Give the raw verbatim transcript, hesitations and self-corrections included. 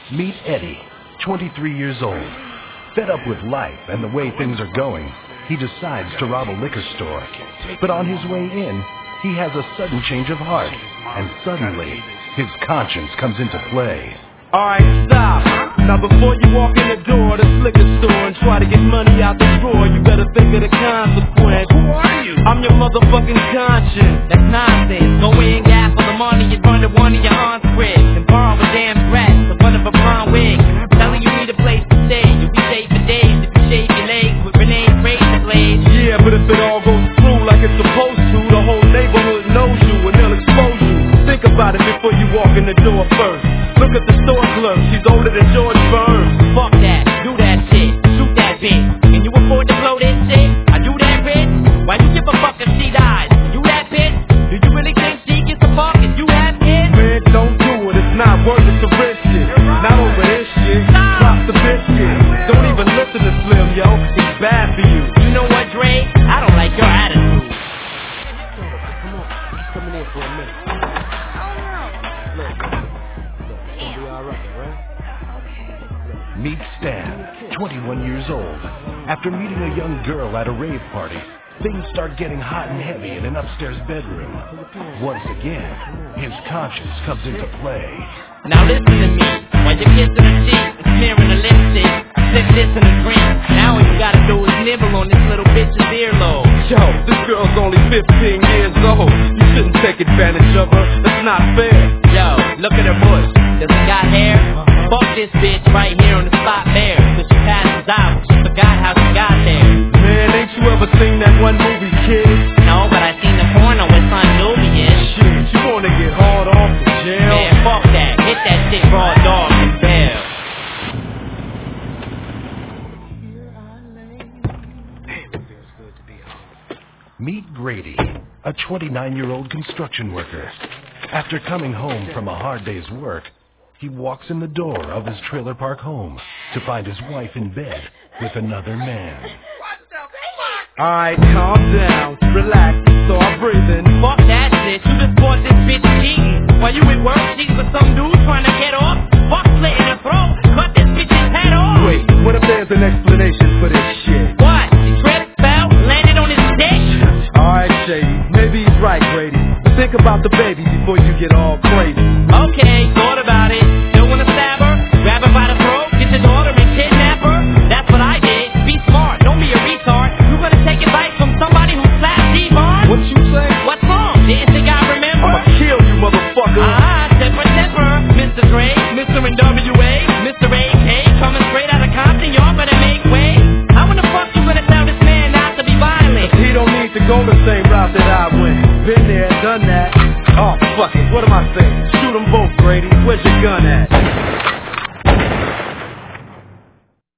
Meet Eddie, twenty-three years old. Fed up with life and the way things are going, he decides to rob a liquor store. But on his way in, he has a sudden change of heart, and suddenly, his conscience comes into play. Alright, stop. Now before you walk in the door of this liquor store and try to get money out the drawer, you better think of the consequence. Who are you? I'm your motherfucking conscience. That's nonsense. Go in, gas for the money, you run to one of your aunt's cribs and borrow a damn dress in front of a blonde wig. Telling you need a place to stay. You'll be safe for days if you shave your legs with Renee's razor blades. Yeah, but if it all goes through like it's supposed to, the whole neighborhood knows you and they'll expose you. Think about it before you walk in the door first. Look at the store clerk, she's older than George Burns. Fuck that, do that shit, shoot that bitch. Can you afford to blow this shit? I do that bitch. Why you give a fuck if she dies? You that bitch? Do you really think she gets a fuck if you have kids? Man, don't do it, it's not worth it to risk it. Not over this shit, drop the biscuit. Don't even listen to Slim, yo, he's bad for you. You know what, Dre? I don't like your attitude. Come on, he's coming in for a minute. Look, look, it's gonna be alright, right? Meet Stan, twenty-one years old. After meeting a young girl at a rave party, things start getting hot and heavy in an upstairs bedroom. Once again, his conscience comes into play. Now listen to me. While you're kissing the cheek and smearing the lipstick, sip this in a drink. Now all you gotta do is nibble on this little bitch's earlobe. Yo, this girl's only fifteen years old. You shouldn't take advantage of her. That's not fair. Yo, look at her bush. Does it got hair? Fuck this bitch right here on the spot there. Cause she passes out. She forgot how she got there. Man, ain't you ever seen that one movie, kid? No, but I seen the porno with Son Nubian. Shit, you wanna get hard off the jail? Man, fuck that. Hit that shit raw dog and bell. Meet Grady, a twenty-nine-year-old construction worker. After coming home from a hard day's work, he walks in the door of his trailer park home to find his wife in bed with another man. What the fuck? Alright, calm down, relax, start breathing. Fuck that shit. You just bought this bitch cheating. While you at work cheating with some dude trying to get off. Fuck slitting her throat. Cut this bitch's head off. Wait, what if there's an explanation for this shit? What? She tripped, fell, landed on his dick? Alright, Shady, maybe he's right, Grady. Think about the baby before you get all crazy. Okay, thought about it. Still wanna stab her? Grab her by the throat, get your daughter and kidnap her? That's what I did. Be smart, don't be a retard. You gonna take advice from somebody who slapped T-Bar? What you say? What's wrong? Didn't think I remember? I'ma kill you, motherfucker. Ah, temper, temper. Mister Dre, Mister N W A, Mister A K, coming straight out of Compton, y'all better make way. How in the fuck you gonna tell this man not to be violent? He don't need to go the same route that I went. Been there, done that. Oh, fuck it, what am I saying? Shoot them both, Grady. Where's your gun at?